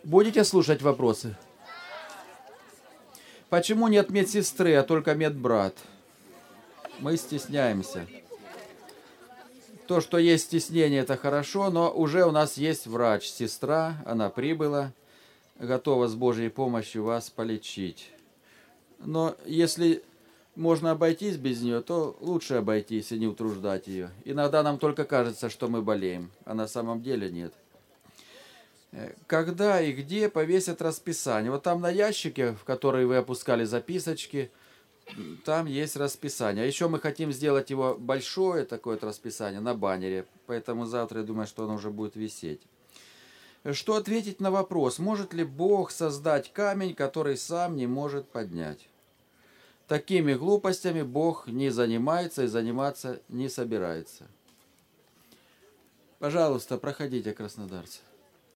Будете слушать вопросы? Почему нет медсестры, а только медбрат? Мы стесняемся. То, что есть стеснение, это хорошо, но уже у нас есть врач, сестра, она прибыла, готова с Божьей помощью вас полечить. Но если можно обойтись без нее, то лучше обойтись и не утруждать ее. Иногда нам только кажется, что мы болеем, а на самом деле нет. Когда и где повесят расписание? Вот там на ящике, в который вы опускали записочки, там есть расписание. А еще мы хотим сделать его большое, такое вот расписание, на баннере. Поэтому завтра, я думаю, что оно уже будет висеть. Что ответить на вопрос, может ли Бог создать камень, который сам не может поднять? Такими глупостями Бог не занимается и заниматься не собирается. Пожалуйста, проходите, краснодарцы.